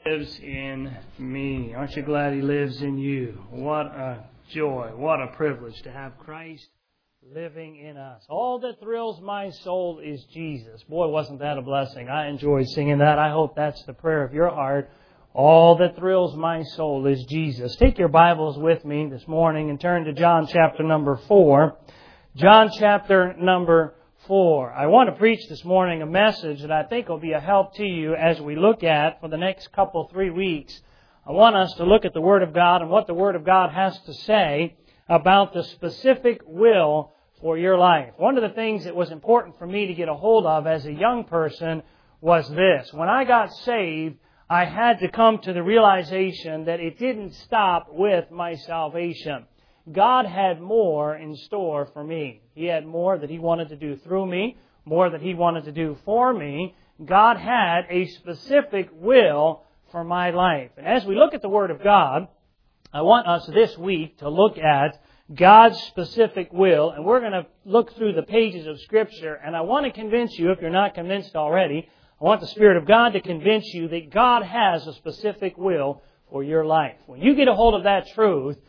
Lives in me. Aren't you glad He lives in you? What a joy, what a privilege to have Christ living in us. All that thrills my soul is Jesus. Boy, wasn't that a blessing. I enjoyed singing that. I hope that's the prayer of your heart. All that thrills my soul is Jesus. Take your Bibles with me this morning and turn to John chapter number 4. John chapter number 4. I want to preach this morning a message that I think will be a help to you as we look at, for the next 3 weeks, I want us to look at the Word of God and what the Word of God has to say about the specific will for your life. One of the things that was important for me to get a hold of as a young person was this. When I got saved, I had to come to the realization that it didn't stop with my salvation. God had more in store for me. He had more that He wanted to do through me, more that He wanted to do for me. God had a specific will for my life. And as we look at the Word of God, I want us this week to look at God's specific will, and we're going to look through the pages of Scripture, and I want to convince you, if you're not convinced already, I want the Spirit of God to convince you that God has a specific will for your life. When you get a hold of that truth,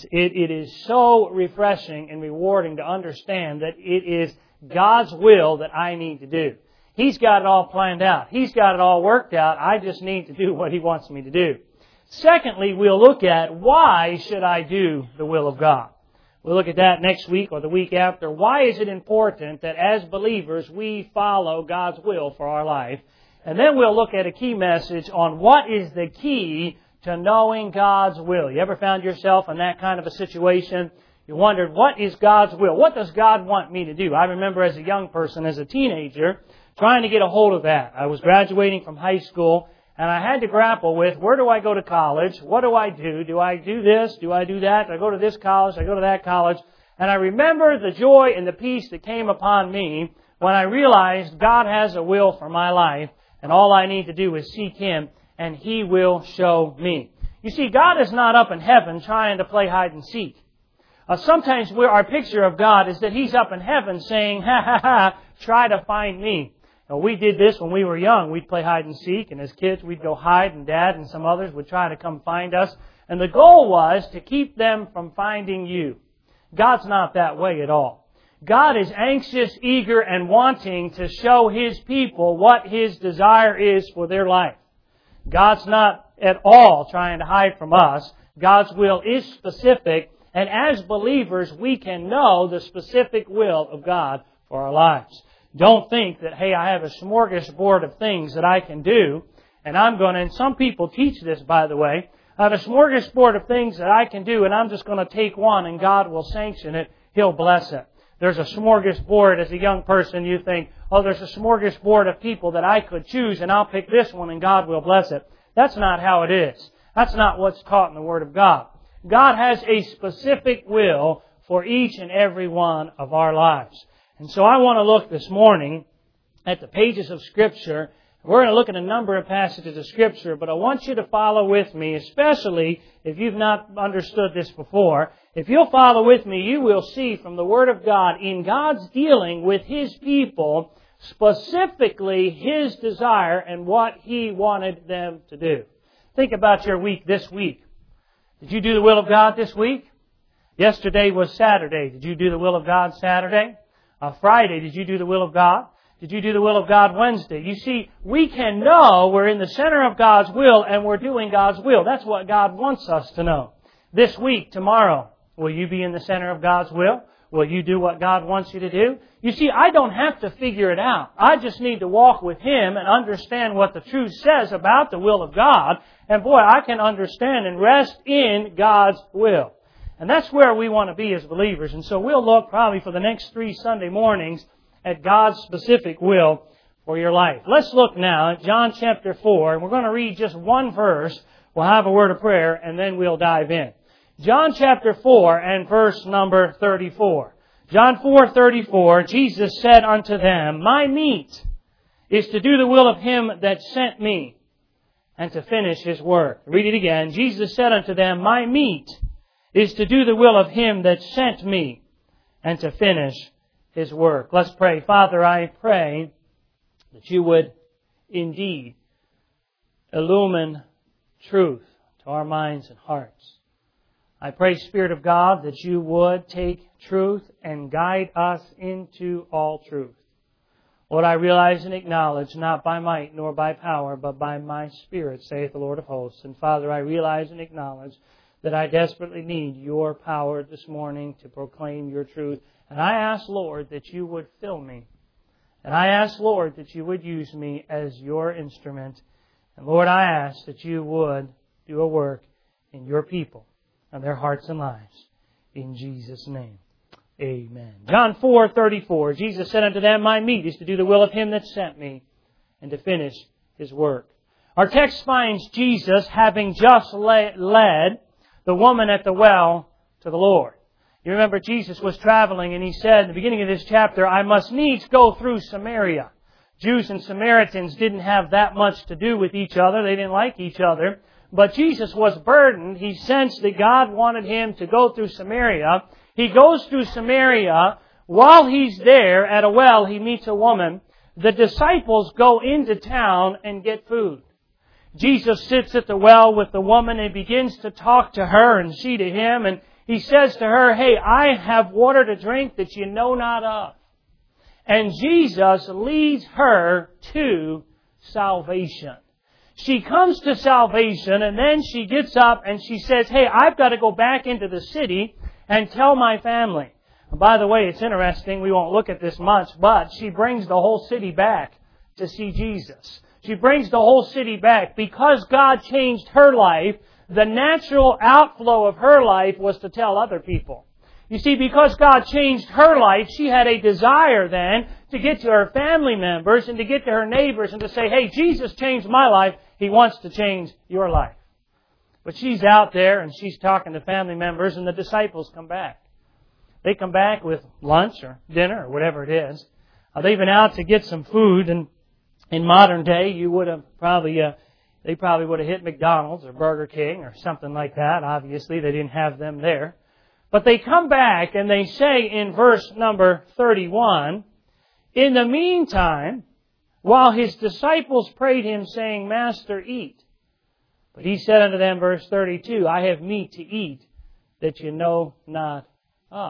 it is so refreshing and rewarding to understand that it is God's will that I need to do. He's got it all planned out. He's got it all worked out. I just need to do what He wants me to do. Secondly, we'll look at why should I do the will of God. We'll look at that next week or the week after. Why is it important that as believers we follow God's will for our life? And then we'll look at a key message on what is the key to knowing God's will. You ever found yourself in that kind of a situation? You wondered, what is God's will? What does God want me to do? I remember as a young person, as a teenager, trying to get a hold of that. I was graduating from high school, and I had to grapple with, where do I go to college? What do I do? Do I do this? Do I do that? Do I go to this college? Do I go to that college? And I remember the joy and the peace that came upon me when I realized God has a will for my life, and all I need to do is seek Him, and He will show me. You see, God is not up in heaven trying to play hide and seek. Sometimes our picture of God is that He's up in heaven saying, ha ha ha, try to find me. Now, we did this when we were young. We'd play hide and seek, and as kids we'd go hide, and Dad and some others would try to come find us. And the goal was to keep them from finding you. God's not that way at all. God is anxious, eager, and wanting to show His people what His desire is for their life. God's not at all trying to hide from us. God's will is specific, and as believers, we can know the specific will of God for our lives. Don't think that, hey, I have a smorgasbord of things that I can do, and and some people teach this, by the way, I have a smorgasbord of things that I can do, and I'm just going to take one, and God will sanction it. He'll bless it. There's a smorgasbord. As a young person, you think, oh, there's a smorgasbord of people that I could choose, and I'll pick this one, and God will bless it. That's not how it is. That's not what's taught in the Word of God. God has a specific will for each and every one of our lives. And so I want to look this morning at the pages of Scripture. We're going to look at a number of passages of Scripture, but I want you to follow with me, especially if you've not understood this before. If you'll follow with me, you will see from the Word of God, in God's dealing with His people, specifically His desire and what He wanted them to do. Think about your week this week. Did you do the will of God this week? Yesterday was Saturday. Did you do the will of God Saturday? Friday, did you do the will of God? Did you do the will of God Wednesday? You see, we can know we're in the center of God's will and we're doing God's will. That's what God wants us to know. This week, tomorrow, will you be in the center of God's will? Will you do what God wants you to do? You see, I don't have to figure it out. I just need to walk with Him and understand what the truth says about the will of God. And boy, I can understand and rest in God's will. And that's where we want to be as believers. And so we'll look probably for the next 3 Sunday mornings at God's specific will for your life. Let's look now at John chapter 4. And we're going to read just one verse. We'll have a word of prayer and then we'll dive in. John chapter 4 and verse number 34. John 4:34, Jesus said unto them, My meat is to do the will of Him that sent me and to finish His work. Read it again. Jesus said unto them, My meat is to do the will of Him that sent me and to finish His work. Let's pray. Father, I pray that You would indeed illumine truth to our minds and hearts. I pray, Spirit of God, that You would take truth and guide us into all truth. Lord, I realize and acknowledge, not by might nor by power, but by My Spirit, saith the Lord of hosts. And Father, I realize and acknowledge that I desperately need Your power this morning to proclaim Your truth. And I ask, Lord, that You would fill me. And I ask, Lord, that You would use me as Your instrument. And Lord, I ask that You would do a work in Your people and their hearts and lives. In Jesus' name, amen. John 4:34, Jesus said unto them, My meat is to do the will of Him that sent me, and to finish His work. Our text finds Jesus having just led the woman at the well to the Lord. You remember Jesus was traveling and He said in the beginning of this chapter, I must needs go through Samaria. Jews and Samaritans didn't have that much to do with each other. They didn't like each other. But Jesus was burdened. He sensed that God wanted Him to go through Samaria. He goes through Samaria. While He's there at a well, He meets a woman. The disciples go into town and get food. Jesus sits at the well with the woman and begins to talk to her and she to Him. And He says to her, Hey, I have water to drink that you know not of. And Jesus leads her to salvation. She comes to salvation and then she gets up and she says, Hey, I've got to go back into the city and tell my family. And by the way, it's interesting, we won't look at this much, but she brings the whole city back to see Jesus. She brings the whole city back. Because God changed her life, the natural outflow of her life was to tell other people. You see, because God changed her life, she had a desire then to get to her family members and to get to her neighbors and to say, Hey, Jesus changed my life. He wants to change your life. But she's out there and she's talking to family members and the disciples come back. They come back with lunch or dinner or whatever it is. They've been out to get some food, and in modern day, you would have they probably would have hit McDonald's or Burger King or something like that. Obviously, they didn't have them there. But they come back and they say in verse number 31, In the meantime, while His disciples prayed Him, saying, Master, eat. But He said unto them, verse 32, I have meat to eat that you know not of.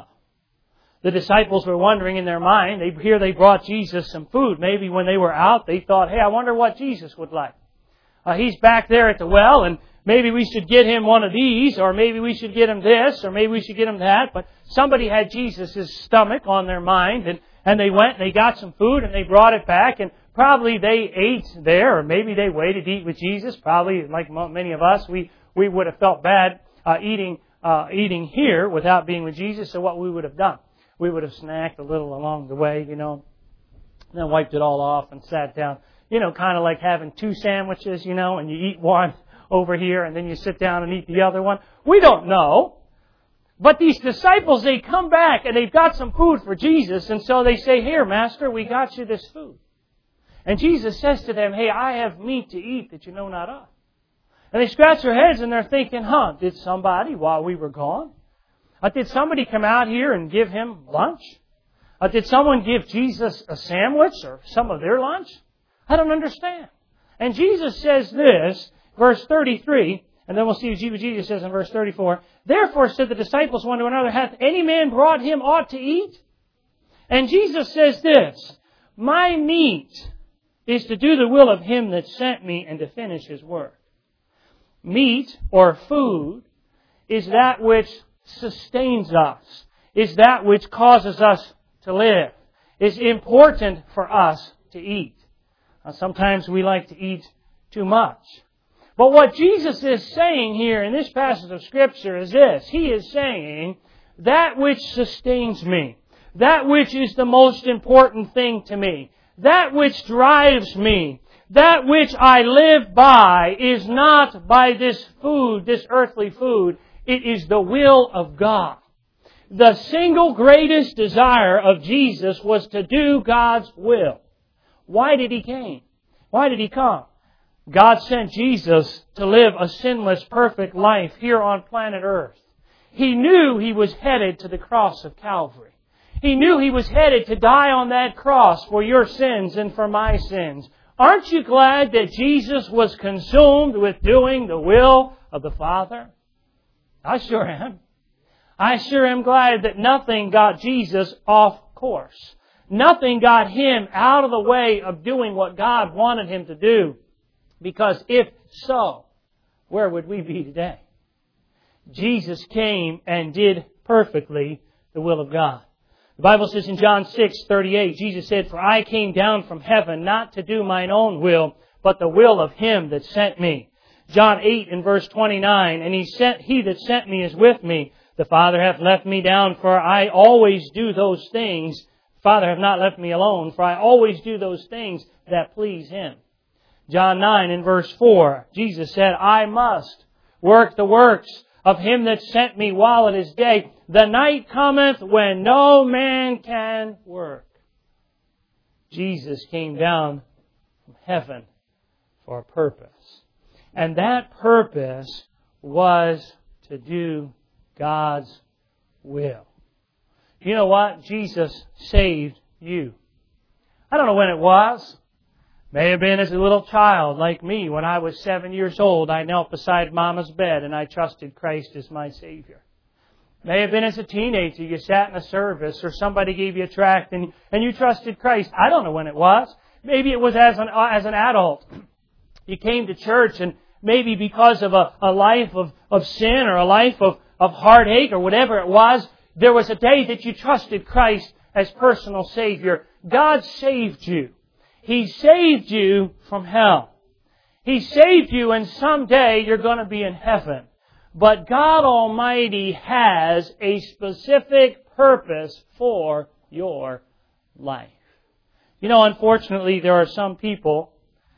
The disciples were wondering in their mind, they brought Jesus some food. Maybe when they were out, they thought, Hey, I wonder what Jesus would like. He's back there at the well, and maybe we should get Him one of these, or maybe we should get Him this, or maybe we should get Him that. But somebody had Jesus' stomach on their mind, and they went and they got some food and they brought it back, and probably they ate there, or maybe they waited to eat with Jesus. Probably, like many of us, we would have felt bad eating here without being with Jesus. So what we would have done, we would have snacked a little along the way, and then wiped it all off and sat down. Kind of like having two sandwiches, and you eat one over here and then you sit down and eat the other one. We don't know. But these disciples, they come back and they've got some food for Jesus. And so they say, Here, Master, we got you this food. And Jesus says to them, Hey, I have meat to eat that you know not of. And they scratch their heads and they're thinking, Did somebody, while we were gone? Did somebody come out here and give Him lunch? Did someone give Jesus a sandwich or some of their lunch? I don't understand. And Jesus says this, verse 33, and then we'll see what Jesus says in verse 34. Therefore said the disciples one to another, Hath any man brought Him aught to eat? And Jesus says this, My meat is to do the will of Him that sent me and to finish His work. Meat, or food, is that which sustains us, is that which causes us to live, is important for us to eat. Sometimes we like to eat too much. But what Jesus is saying here in this passage of Scripture is this. He is saying, that which sustains me, that which is the most important thing to me, that which drives me, that which I live by is not by this food, this earthly food. It is the will of God. The single greatest desire of Jesus was to do God's will. Why did He came? Why did He come? God sent Jesus to live a sinless, perfect life here on planet Earth. He knew He was headed to the cross of Calvary. He knew He was headed to die on that cross for your sins and for my sins. Aren't you glad that Jesus was consumed with doing the will of the Father? I sure am. I sure am glad that nothing got Jesus off course. Nothing got Him out of the way of doing what God wanted Him to do. Because if so, where would we be today? Jesus came and did perfectly the will of God. The Bible says in John 6:38, Jesus said, "For I came down from heaven not to do mine own will, but the will of Him that sent me." John 8 and verse 29, "And He that sent me is with me. The Father hath left me down, for I always do those things. Father hath not left me alone, for I always do those things that please Him." John 9 and verse 4, Jesus said, "I must work the works of Him that sent me while it is day. The night cometh when no man can work." Jesus came down from heaven for a purpose. And that purpose was to do God's will. You know what? Jesus saved you. I don't know when it was. May have been as a little child like me. When I was 7 years old, I knelt beside Mama's bed and I trusted Christ as my Savior. May have been as a teenager. You sat in a service or somebody gave you a tract and you trusted Christ. I don't know when it was. Maybe it was as an adult. You came to church and maybe because of a life of sin or a life of heartache or whatever it was, there was a day that you trusted Christ as personal Savior. God saved you. He saved you from hell. He saved you, and someday you're going to be in heaven. But God Almighty has a specific purpose for your life. You know, unfortunately, there are some people,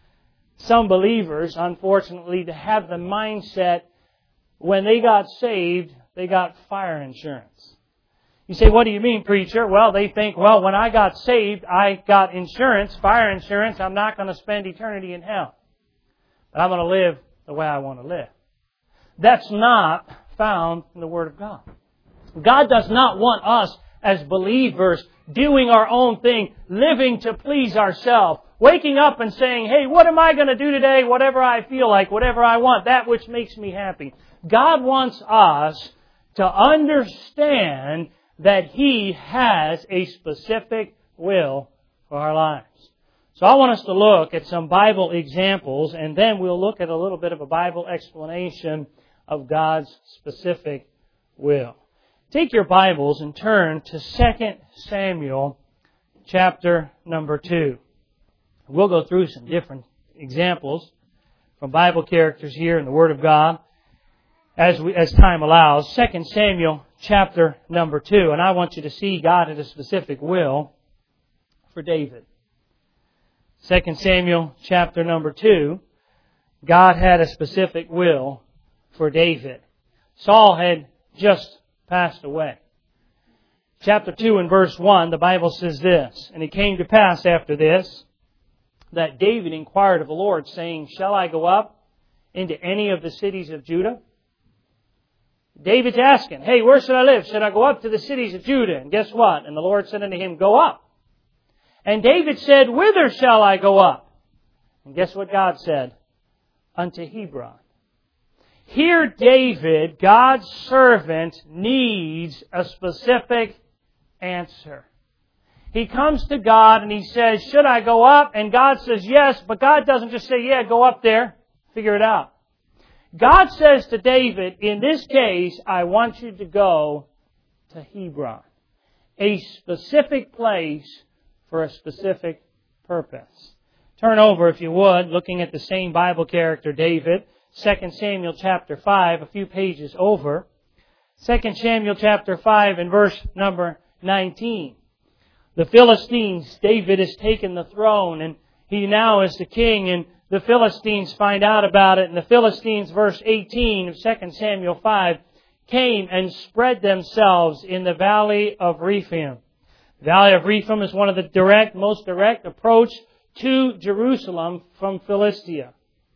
some believers, unfortunately, that have the mindset when they got saved, they got fire insurance. You say, "What do you mean, preacher?" Well, they think, well, when I got saved, I got insurance, fire insurance. I'm not going to spend eternity in hell. But I'm going to live the way I want to live. That's not found in the Word of God. God does not want us as believers doing our own thing, living to please ourselves, waking up and saying, "Hey, what am I going to do today? Whatever I feel like, whatever I want, that which makes me happy." God wants us to understand that He has a specific will for our lives. So I want us to look at some Bible examples, and then we'll look at a little bit of a Bible explanation of God's specific will. Take your Bibles and turn to 2 Samuel chapter number 2. We'll go through some different examples from Bible characters here in the Word of God as time allows. 2 Samuel chapter number 2. And I want you to see God had a specific will for David. 2 Samuel chapter number 2. God had a specific will for David. Saul had just passed away. Chapter 2 and verse 1, the Bible says this, "And it came to pass after this, that David inquired of the Lord, saying, Shall I go up into any of the cities of Judah?" David's asking, "Hey, where should I live? Should I go up to the cities of Judah?" And guess what? And the Lord said unto him, "Go up." And David said, "Whither shall I go up?" And guess what God said? "Unto Hebron." Here David, God's servant, needs a specific answer. He comes to God and he says, "Should I go up?" And God says, "Yes," but God doesn't just say, "Yeah, go up there. Figure it out." God says to David, in this case, "I want you to go to Hebron." A specific place for a specific purpose. Turn over, if you would, looking at the same Bible character, David, 2 Samuel chapter 5, a few pages over. 2 Samuel chapter 5 and verse number 19. The Philistines, David has taken the throne and he now is the king, and the Philistines find out about it. And the Philistines, verse 18 of 2 Samuel 5, came and spread themselves in the valley of Rephaim. The valley of Rephaim is one of the most direct approach to Jerusalem from Philistia.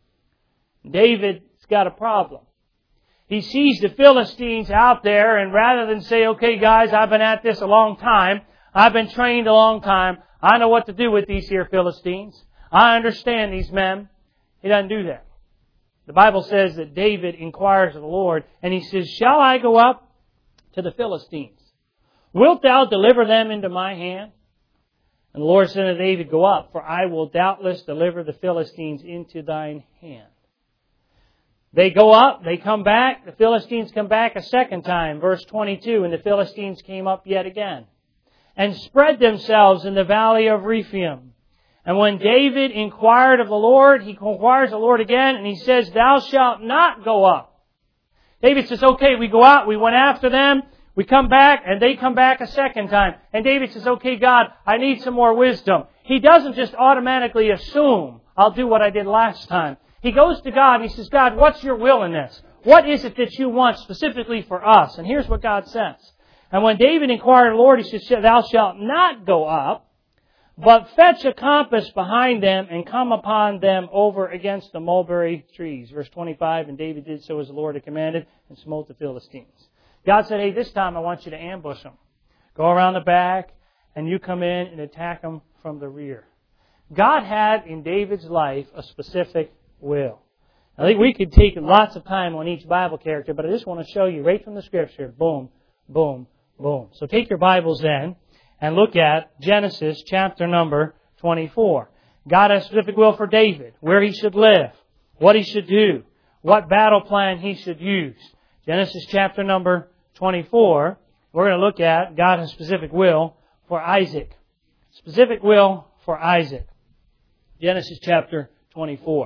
David's got a problem. He sees the Philistines out there, and rather than say, "Okay, guys, I've been at this a long time. I've been trained a long time. I know what to do with these here Philistines. I understand these men. He doesn't do that. The Bible says that David inquires of the Lord, and he says, shall I go up to the Philistines? Wilt thou deliver them into my hand? And the Lord said to David, go up, for I will doubtless deliver the Philistines into thine hand. They go up, they come back, the Philistines come back a second time. Verse 22, and the Philistines came up yet again, and spread themselves in the valley of Rephaim. And when David inquired of the Lord, he inquires the Lord again, and he says, thou shalt not go up. David says, okay, we go out, we went after them, we come back, and they come back a second time. And David says, okay, God, I need some more wisdom. He doesn't just automatically assume, I'll do what I did last time. He goes to God and he says, God, what's your will in this? What is it that you want specifically for us? And here's what God says. And when David inquired of the Lord, he says, thou shalt not go up, but fetch a compass behind them and come upon them over against the mulberry trees. Verse 25, and David did so as the Lord had commanded and smote the Philistines. God said, hey, this time I want you to ambush them. Go around the back and you come in and attack them from the rear. God had in David's life a specific will. I think we could take lots of time on each Bible character, but I just want to show you right from the Scripture, boom, boom, boom. So take your Bibles then and look at Genesis chapter number 24. God has a specific will for David, where he should live, what he should do, what battle plan he should use. Genesis chapter number 24, we're going to look at God has a specific will for Isaac. Specific will for Isaac. Genesis chapter 24.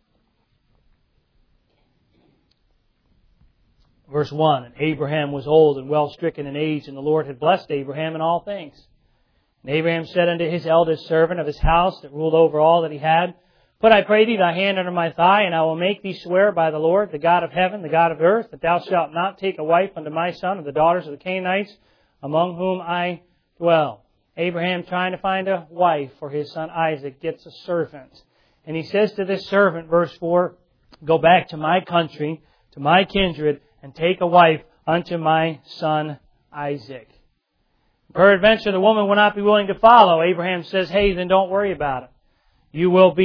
Verse 1, and Abraham was old and well stricken in age, and the Lord had blessed Abraham in all things. And Abraham said unto his eldest servant of his house that ruled over all that he had, put, I pray thee, thy hand under my thigh, and I will make thee swear by the Lord, the God of heaven, the God of earth, that thou shalt not take a wife unto my son of the daughters of the Canaanites, among whom I dwell. Abraham, trying to find a wife for his son Isaac, gets a servant. And he says to this servant, verse 4, go back to my country, to my kindred, and take a wife unto my son Isaac. Peradventure the woman will not be willing to follow. Abraham says, hey, then don't worry about it. You won't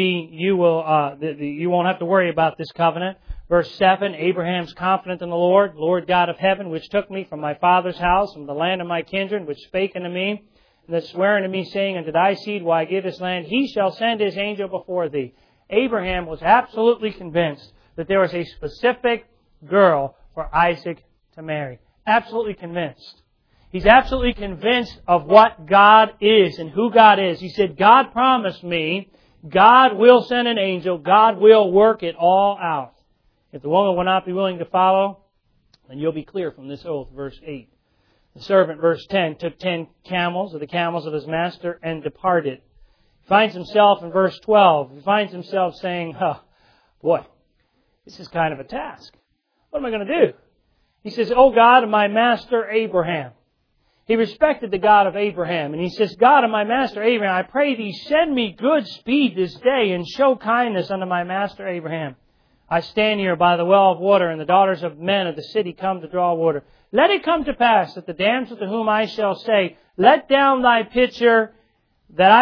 have to worry about this covenant. Verse 7, Abraham's confident in the Lord God of heaven, which took me from my father's house, from the land of my kindred, which spake unto me, and that sware unto me, saying, unto thy seed will I give this land, he shall send his angel before thee. Abraham was absolutely convinced that there was a specific girl for Isaac to marry. Absolutely convinced. He's absolutely convinced of what God is and who God is. He said, God promised me, God will send an angel, God will work it all out. If the woman will not be willing to follow, then you'll be clear from this oath. Verse 8. The servant, verse 10, took 10 camels of the camels of his master and departed. He finds himself in verse 12. He finds himself saying, boy, this is kind of a task. What am I going to do? He says, O God of my master Abraham. He respected the God of Abraham. And he says, God of my master Abraham, I pray thee, send me good speed this day and show kindness unto my master Abraham. I stand here by the well of water, and the daughters of men of the city come to draw water. Let it come to pass that the damsel to whom I shall say, let down thy pitcher, that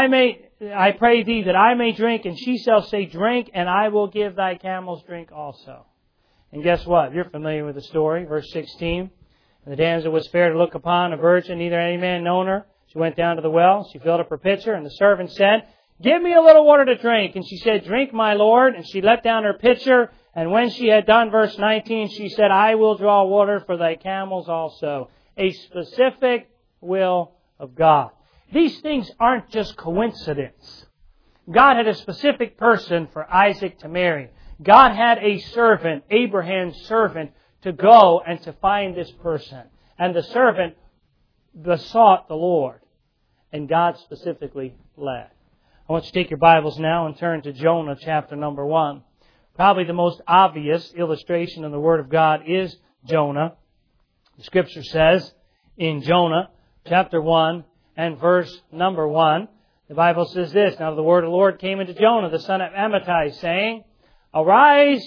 I pray thee, that I may drink, and she shall say, drink, and I will give thy camels drink also. And guess what? You're familiar with the story. Verse 16. And the damsel was fair to look upon, a virgin, neither any man known her. She went down to the well. She filled up her pitcher. And the servant said, give me a little water to drink. And she said, drink, my Lord. And she let down her pitcher. And when she had done, verse 19, she said, I will draw water for thy camels also. A specific will of God. These things aren't just coincidence. God had a specific person for Isaac to marry. God had a servant, Abraham's servant, to go and to find this person. And the servant besought the Lord. And God specifically led. I want you to take your Bibles now and turn to Jonah chapter number 1. Probably the most obvious illustration in the Word of God is Jonah. The Scripture says in Jonah chapter 1 and verse number 1, the Bible says this, now the word of the Lord came unto Jonah, the son of Amittai, saying, Arise,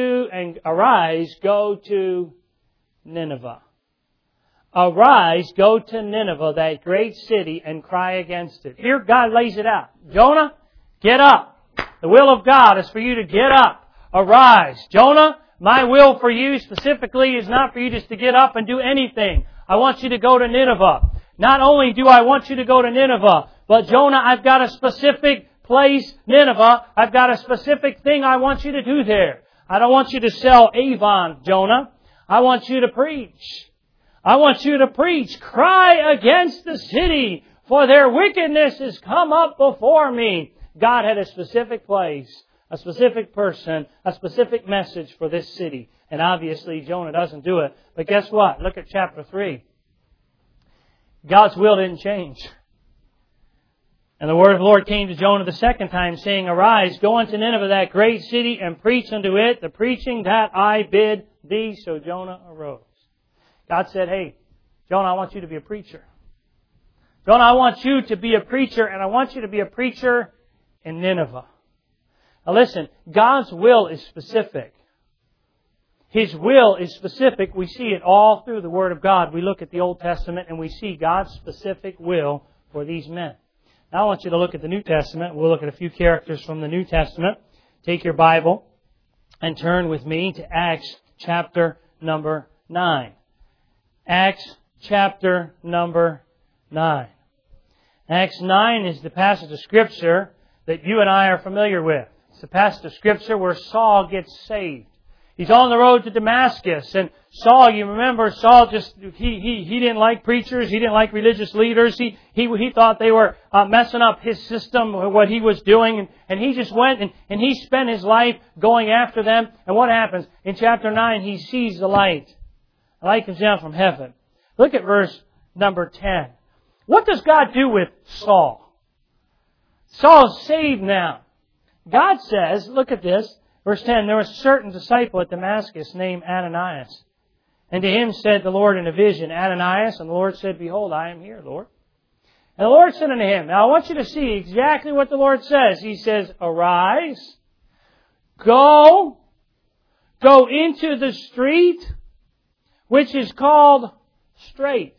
go to Nineveh. Arise, go to Nineveh, that great city, and cry against it. Here God lays it out. Jonah, get up. The will of God is for you to get up, arise. Jonah, my will for you specifically is not for you just to get up and do anything. I want you to go to Nineveh. Not only do I want you to go to Nineveh, but Jonah, I've got a specific place, Nineveh. I've got a specific thing I want you to do there. I don't want you to sell Avon, Jonah. I want you to preach. I want you to preach. Cry against the city, for their wickedness has come up before me. God had a specific place, a specific person, a specific message for this city. And obviously Jonah doesn't do it. But guess what? Look at chapter 3. God's will didn't change. And the word of the Lord came to Jonah the second time, saying, Arise, go unto Nineveh, that great city, and preach unto it the preaching that I bid thee. So Jonah arose. God said, Hey, Jonah, I want you to be a preacher. Jonah, I want you to be a preacher, and I want you to be a preacher in Nineveh. Now listen, God's will is specific. His will is specific. We see it all through the Word of God. We look at the Old Testament and we see God's specific will for these men. Now I want you to look at the New Testament. We'll look at a few characters from the New Testament. Take your Bible and turn with me to Acts chapter number 9. Acts chapter number 9. Acts 9 is the passage of Scripture that you and I are familiar with. It's the passage of Scripture where Saul gets saved. He's on the road to Damascus, and Saul, you remember, Saul he didn't like preachers, he didn't like religious leaders, he thought they were messing up his system, what he was doing, and he just went and he spent his life going after them, and what happens? In chapter 9, he sees the light. The light comes down from heaven. Look at verse number 10. What does God do with Saul? Saul's saved now. God says, look at this, verse 10, There was a certain disciple at Damascus named Ananias. And to him said the Lord in a vision, Ananias, and the Lord said, Behold, I am here, Lord. And the Lord said unto him, Now I want you to see exactly what the Lord says. He says, Arise, go into the street, which is called Straight.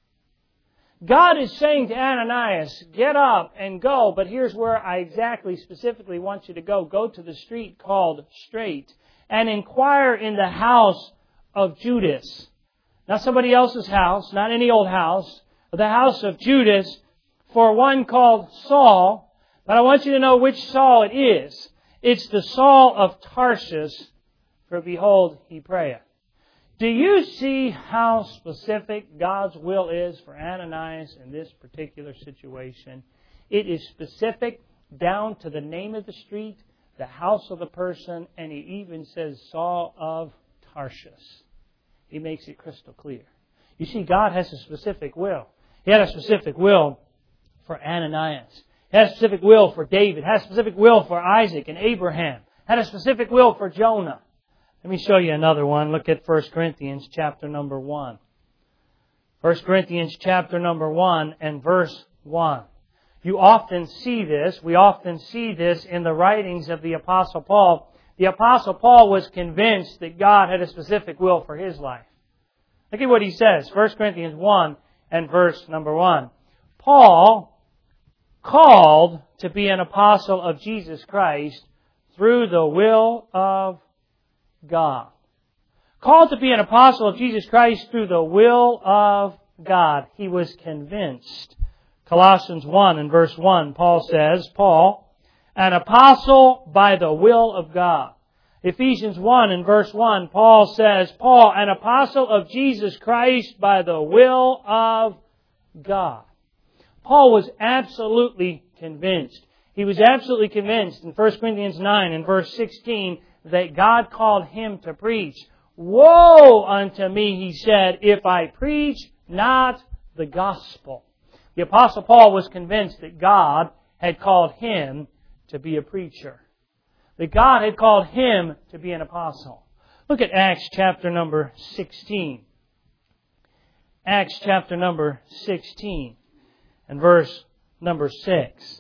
God is saying to Ananias, get up and go, but here's where I exactly, specifically want you to go. Go to the street called Straight and inquire in the house of Judas. Not somebody else's house, not any old house, but the house of Judas for one called Saul. But I want you to know which Saul it is. It's the Saul of Tarshish, for behold, he prayeth. Do you see how specific God's will is for Ananias in this particular situation? It is specific down to the name of the street, the house of the person, and he even says Saul of Tarshish. He makes it crystal clear. You see, God has a specific will. He had a specific will for Ananias. He had a specific will for David. He had a specific will for Isaac and Abraham. He had a specific will for Jonah. Let me show you another one. Look at 1 Corinthians chapter number 1. 1 Corinthians chapter number 1 and verse 1. You often see this. We often see this in the writings of the Apostle Paul. The Apostle Paul was convinced that God had a specific will for his life. Look at what he says. 1 Corinthians 1 and verse number 1. Paul, called to be an apostle of Jesus Christ through the will of God. Called to be an apostle of Jesus Christ through the will of God. He was convinced. Colossians 1 and verse 1, Paul says, Paul, an apostle by the will of God. Ephesians 1 and verse 1, Paul says, Paul, an apostle of Jesus Christ by the will of God. Paul was absolutely convinced. He was absolutely convinced in 1 Corinthians 9 and verse 16 that God called him to preach. Woe unto me, he said, if I preach not the gospel. The Apostle Paul was convinced that God had called him to be a preacher. That God had called him to be an apostle. Look at Acts chapter number 16. Acts chapter number 16 and verse number 6.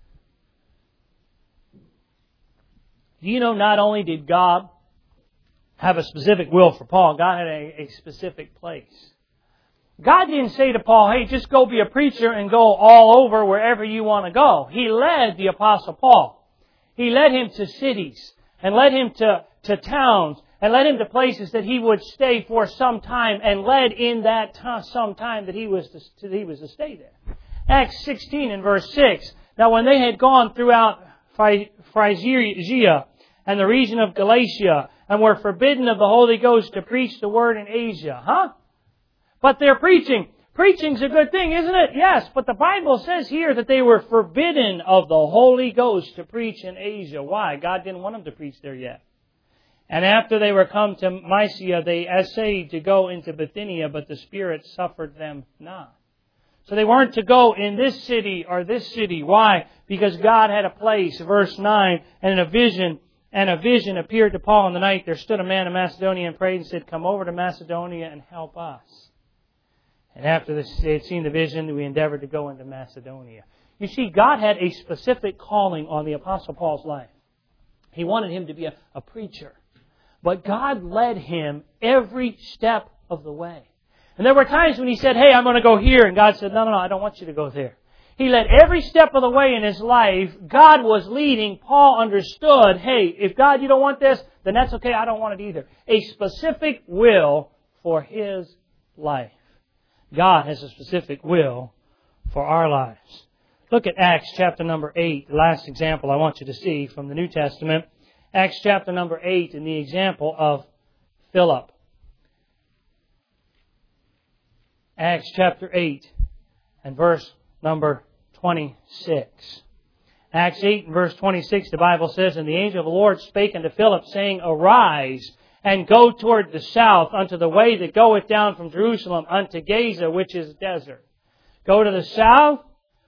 Do you know not only did God have a specific will for Paul, God had a specific place. God didn't say to Paul, hey, just go be a preacher and go all over wherever you want to go. He led the Apostle Paul. He led him to cities and led him to towns and led him to places that he would stay for some time, and led in that some time that he was to stay there. Acts 16 and verse 6. Now when they had gone throughout Phrygia and the region of Galatia, and were forbidden of the Holy Ghost to preach the word in Asia. But they're preaching. Preaching's a good thing, isn't it? Yes, but the Bible says here that they were forbidden of the Holy Ghost to preach in Asia. Why? God didn't want them to preach there yet. And after they were come to Mysia, they essayed to go into Bithynia, but the Spirit suffered them not. So they weren't to go in this city or this city. Why? Because God had a place. Verse 9, and a vision appeared to Paul in the night. There stood a man in Macedonia and prayed and said, come over to Macedonia and help us. And after they had seen the vision, we endeavored to go into Macedonia. You see, God had a specific calling on the Apostle Paul's life. He wanted him to be a preacher. But God led him every step of the way. And there were times when he said, hey, I'm going to go here. And God said, no, I don't want you to go there. He led every step of the way in his life. God was leading. Paul understood, hey, if God, you don't want this, then that's okay. I don't want it either. A specific will for his life. God has a specific will for our lives. Look at Acts chapter number 8, the last example I want you to see from the New Testament. Acts chapter number 8 in the example of Philip. Acts chapter 8 and verse number 26. Acts 8 and verse 26, the Bible says, and the angel of the Lord spake unto Philip, saying, arise, and go toward the south unto the way that goeth down from Jerusalem unto Gaza, which is desert. Go to the south,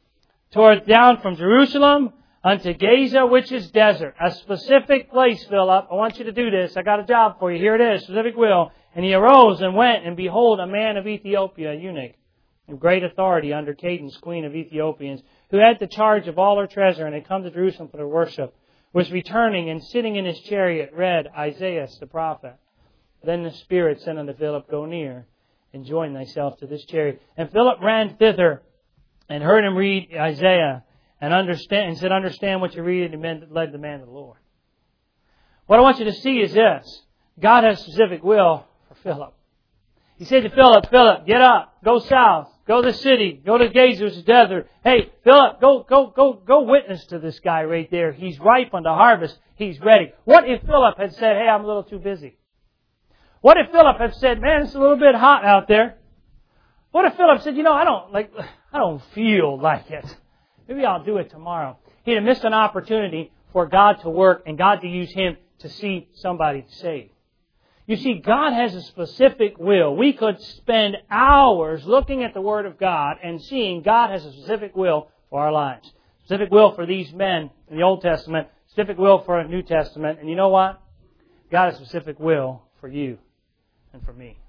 down from Jerusalem unto Gaza, which is desert. A specific place, Philip. I want you to do this. I got a job for you. Here it is, specific will. And he arose and went, and behold, a man of Ethiopia, a eunuch, of great authority under Candace, queen of Ethiopians, who had the charge of all her treasure, and had come to Jerusalem for their worship, was returning, and sitting in his chariot read Isaiah the prophet. Then the Spirit said unto Philip, go near, and join thyself to this chariot. And Philip ran thither, and heard him read Isaiah, and said, understand what you read, and led the man to the Lord. What I want you to see is this. God has a specific will for Philip. He said to Philip, Philip, get up, go south, go to the city, go to Gaza, which is desert. Hey, Philip, go witness to this guy right there. He's ripe unto harvest. He's ready. What if Philip had said, hey, I'm a little too busy? What if Philip had said, man, it's a little bit hot out there? What if Philip said, I don't feel like it. Maybe I'll do it tomorrow. He'd have missed an opportunity for God to work and God to use him to see somebody saved. You see, God has a specific will. We could spend hours looking at the Word of God and seeing God has a specific will for our lives. Specific will for these men in the Old Testament. Specific will for the New Testament. And you know what? God has a specific will for you and for me.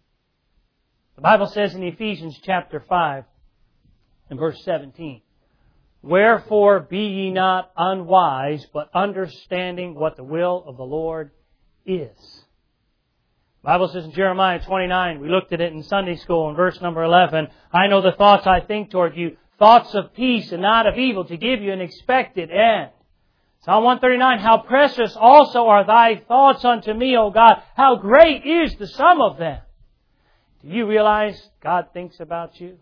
The Bible says in Ephesians chapter 5 and verse 17, wherefore be ye not unwise, but understanding what the will of the Lord is. The Bible says in Jeremiah 29, we looked at it in Sunday school in verse number 11, I know the thoughts I think toward you, thoughts of peace and not of evil, to give you an expected end. Psalm 139, how precious also are thy thoughts unto me, O God. How great is the sum of them. Do you realize God thinks about you?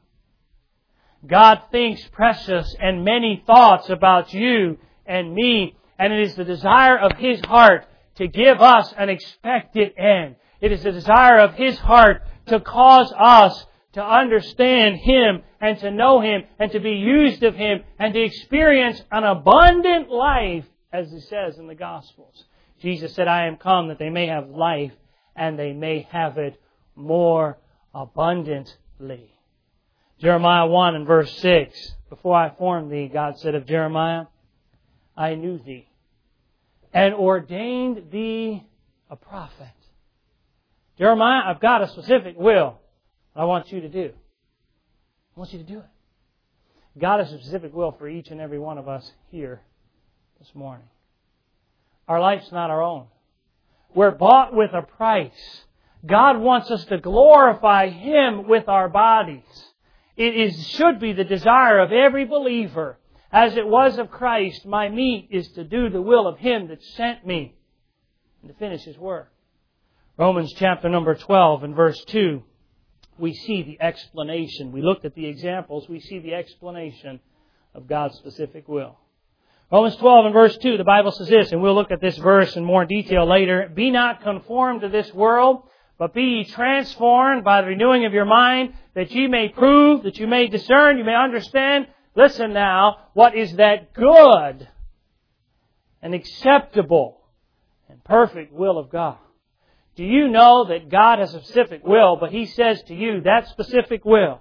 God thinks precious and many thoughts about you and me. And it is the desire of His heart to give us an expected end. It is the desire of His heart to cause us to understand Him and to know Him and to be used of Him and to experience an abundant life, as it says in the Gospels. Jesus said, I am come that they may have life and they may have it more abundantly. Jeremiah 1 and verse 6, before I formed thee, God said of Jeremiah, I knew thee and ordained thee a prophet. Jeremiah, I've got a specific will I want you to do. I want you to do it. God has a specific will for each and every one of us here this morning. Our life's not our own. We're bought with a price. God wants us to glorify Him with our bodies. It should be the desire of every believer as it was of Christ, my meat is to do the will of Him that sent me and to finish His work. Romans chapter number 12 and verse 2, we see the explanation. We looked at the examples. We see the explanation of God's specific will. Romans 12 and verse 2, the Bible says this, and we'll look at this verse in more detail later. Be not conformed to this world, but be ye transformed by the renewing of your mind, that ye may prove, that you may discern, you may understand. Listen now, what is that good and acceptable and perfect will of God? Do you know that God has a specific will, but He says to you, that specific will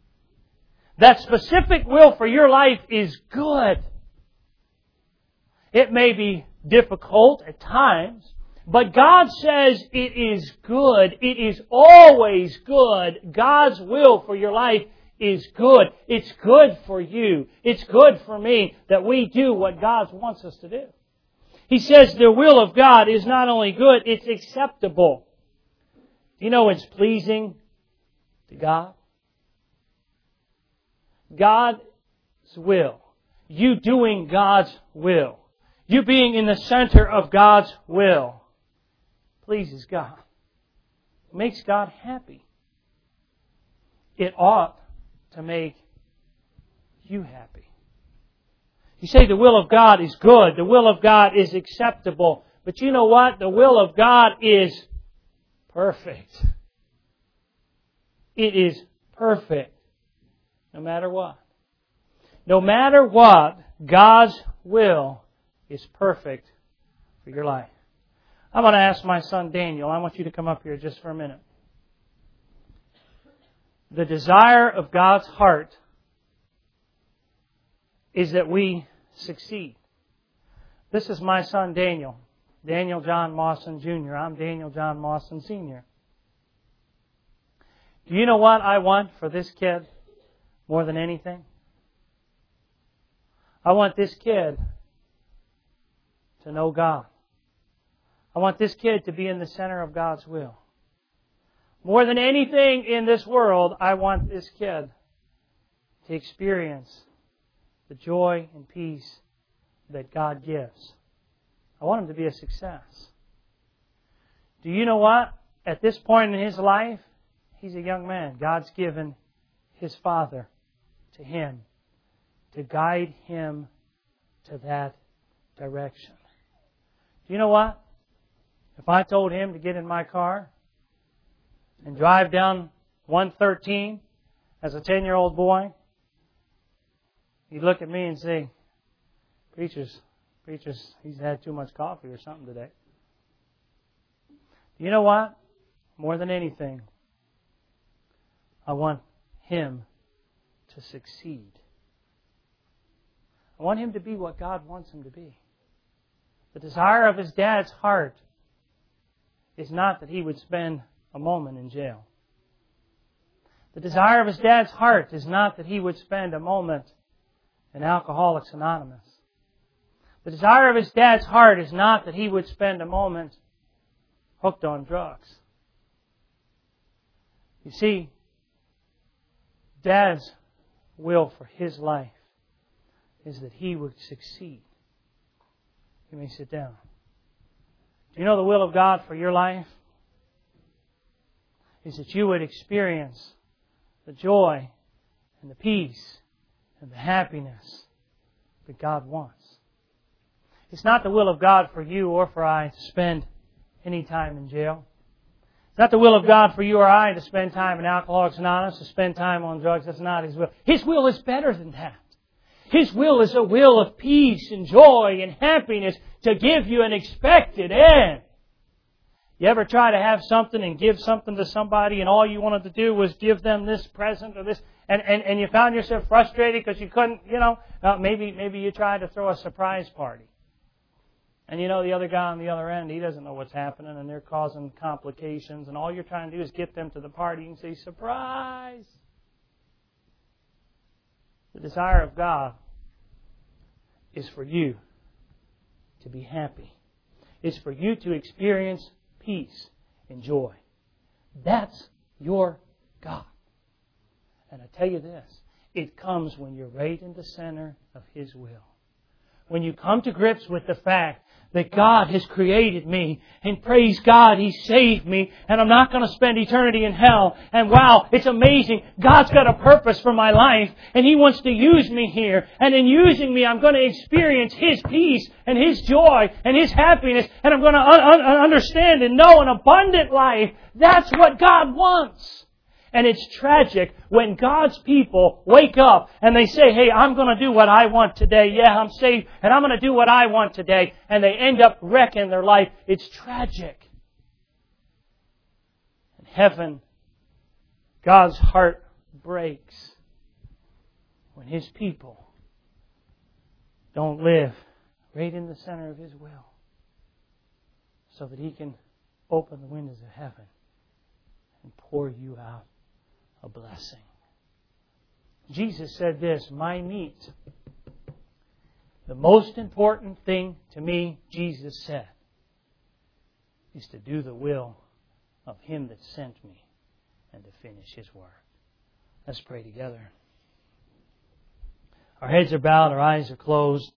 for your life is good. It may be difficult at times, but God says it is good. It is always good. God's will for your life is good. It's good for you. It's good for me that we do what God wants us to do. He says the will of God is not only good, it's acceptable. Do you know it's pleasing to God? God's will. You doing God's will. You being in the center of God's will pleases God. It makes God happy. It ought to make you happy. You say the will of God is good. The will of God is acceptable. But you know what? The will of God is perfect. It is perfect. No matter what. No matter what, God's will is perfect for your life. I'm going to ask my son Daniel. I want you to come up here just for a minute. The desire of God's heart is that we succeed. This is my son Daniel. Daniel John Mawson Jr. I'm Daniel John Mawson Sr. Do you know what I want for this kid more than anything? I want this kid to know God. I want this kid to be in the center of God's will. More than anything in this world, I want this kid to experience the joy and peace that God gives. I want him to be a success. Do you know what? At this point in his life, he's a young man. God's given his father to him to guide him to that direction. Do you know what? If I told him to get in my car and drive down 113 as a 10-year-old boy, he'd look at me and say, Preacher's, he's had too much coffee or something today. You know what? More than anything, I want him to succeed. I want him to be what God wants him to be. The desire of his dad's heart is not that he would spend a moment in jail. The desire of his dad's heart is not that he would spend a moment in Alcoholics Anonymous. The desire of his dad's heart is not that he would spend a moment hooked on drugs. You see, Dad's will for his life is that he would succeed. You may sit down. Do you know the will of God for your life? Is that you would experience the joy and the peace and the happiness that God wants. It's not the will of God for you or for I to spend any time in jail. It's not the will of God for you or I to spend time in Alcoholics Anonymous, to spend time on drugs. That's not His will. His will is better than that. His will is a will of peace and joy and happiness to give you an expected end. You ever try to have something and give something to somebody and all you wanted to do was give them this present or this, and you found yourself frustrated because you couldn't, maybe you tried to throw a surprise party. And the other guy on the other end, he doesn't know what's happening and they're causing complications and all you're trying to do is get them to the party and say, surprise! The desire of God is for you to be happy. It's for you to experience peace and joy. That's your God. And I tell you this, It comes when you're right in the center of His will. When you come to grips with the fact that God has created me, and praise God, He saved me, and I'm not going to spend eternity in hell. And wow, it's amazing. God's got a purpose for my life, and He wants to use me here. And in using me, I'm going to experience His peace and His joy and His happiness, and I'm going to understand and know an abundant life. That's what God wants. And it's tragic when God's people wake up and they say, hey, I'm going to do what I want today. Yeah, I'm saved and I'm going to do what I want today. And they end up wrecking their life. It's tragic. In heaven, God's heart breaks when His people don't live right in the center of His will, so that He can open the windows of heaven and pour you out a blessing. Jesus said this, my meat. The most important thing to me, Jesus said, is to do the will of Him that sent me and to finish His work. Let's pray together. Our heads are bowed, our eyes are closed.